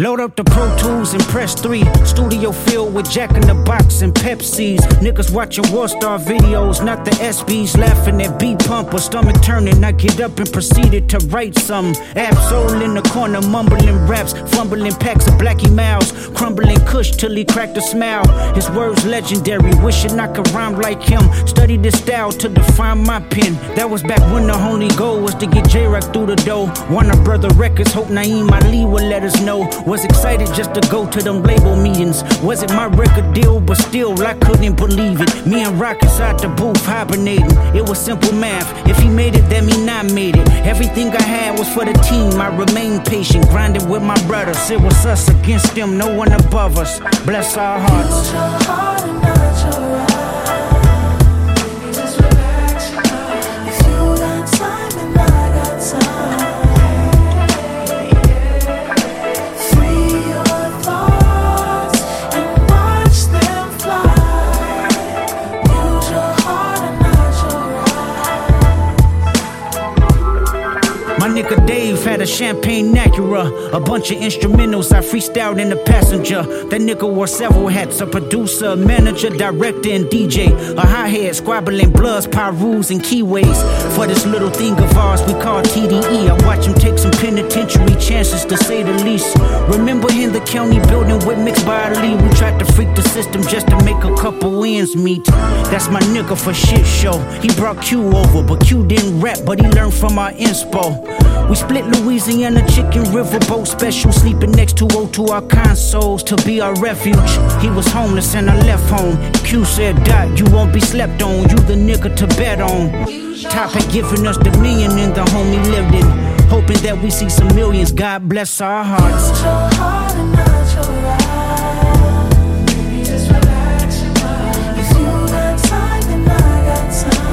Load up the Pro Tools and press 3. Studio filled with Jack in the Box and Pepsis. Niggas watching Warstar videos, not the SBs. Laughing at B-Pump or stomach turning. I get up and proceeded to write some. Absol in the corner, mumbling raps, fumbling packs of Blackie Mouse, crumbling Kush till he cracked a smile. His words legendary, wishing I could rhyme like him. Studied this style to define my pen. That was back when the only goal was to get J-Rock through the door. Warner Brother Records, hope Naeem Ali would let us know. Was excited just to go to them label meetings. Was it my record deal? But still, I couldn't believe it. Me and Rock inside the booth hibernating. It was simple math. If he made it, that mean I made it. Everything I had was for the team. I remained patient, grinding with my brothers. It was us against them, no one above us. Bless our hearts. Use your heart and not your eyes. Nigga Dave had a champagne Acura, a bunch of instrumentals I freestyled in the passenger. That nigga wore several hats, a producer, manager, director, and DJ. A hi-hat, squabbling bloods, pyrus, and keyways. For this little thing of ours we call TDE, I watch him take some penitentiary chances to say the least. Remember in the county building with Mixed by Ali, we tried to freak the system just to make a couple ends meet. That's my nigga for shit show. He brought Q over, but Q didn't rap, but he learned from our inspo. We split Louisiana chicken riverboat special, sleeping next to O2 our consoles to be our refuge. He was homeless and I left home. Q said, Dot, you won't be slept on, you the nigga to bet on. Top had given us the million in the home he lived in, hoping that we see some millions. God bless our hearts. Use your heart and not your eyes. Baby, just relax your mind. If you got time, then I got time.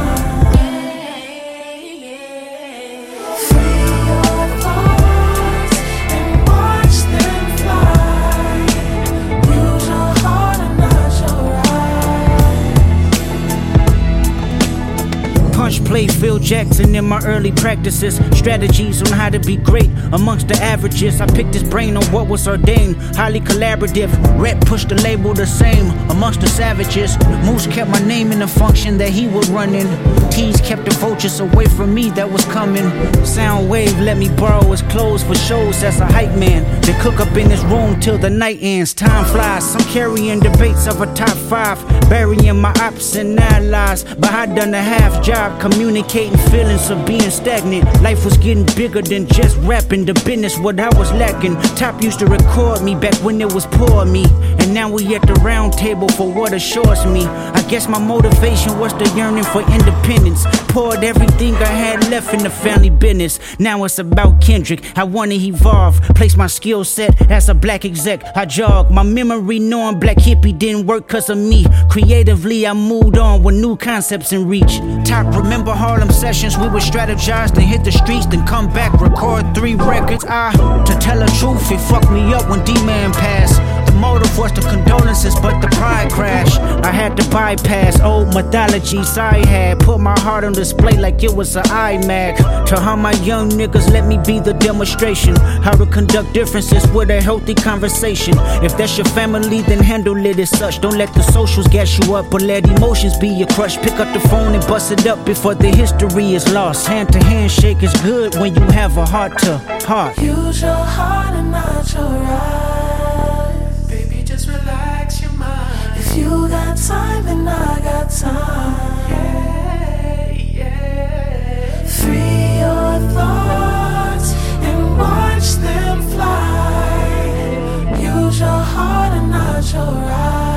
Play Phil Jackson in my early practices. Strategies on how to be great amongst the averages. I picked his brain on what was ordained. Highly collaborative. Rep pushed the label the same amongst the savages. Moose kept my name in the function that he would run in. Tease kept the vultures away from me that was coming. Soundwave let me borrow his clothes for shows as a hype man. They cook up in his room till the night ends. Time flies. Some carrying debates of a top 5. Burying my ops and allies. But I done a half job communicating feelings of being stagnant. Life was getting bigger than just rapping. The business what I was lacking. Top used to record me back when it was poor me, and now we at the round table for what assures me. I guess my motivation was the yearning for independence. Poured everything I had left in the family business. Now it's about Kendrick. I wanna evolve, place my skill set as a black exec. I jog my memory knowing Black Hippie didn't work cause of me. Creatively I moved on with new concepts in reach. Top remember Harlem sessions, we would strategize, then hit the streets, then come back, record 3 records. To tell the truth, it fucked me up when D-Man passed. The motive was the condolences, but the pride crashed. I had to bypass old mythologies I had, put my heart on display like it was an iMac. To how my young niggas let me be the demonstration, how to conduct differences with a healthy conversation. If that's your family, then handle it as such. Don't let the socials gas you up, but let emotions be your crush. Pick up the phone and bust it up before the history is lost. Hand to hand shake is good when you have a heart to heart. Use your heart and not your eyes. Baby, just relax your mind. If you got time, then I got time. Yeah, yeah. Free your thoughts and watch them fly. Use your heart and not your eyes.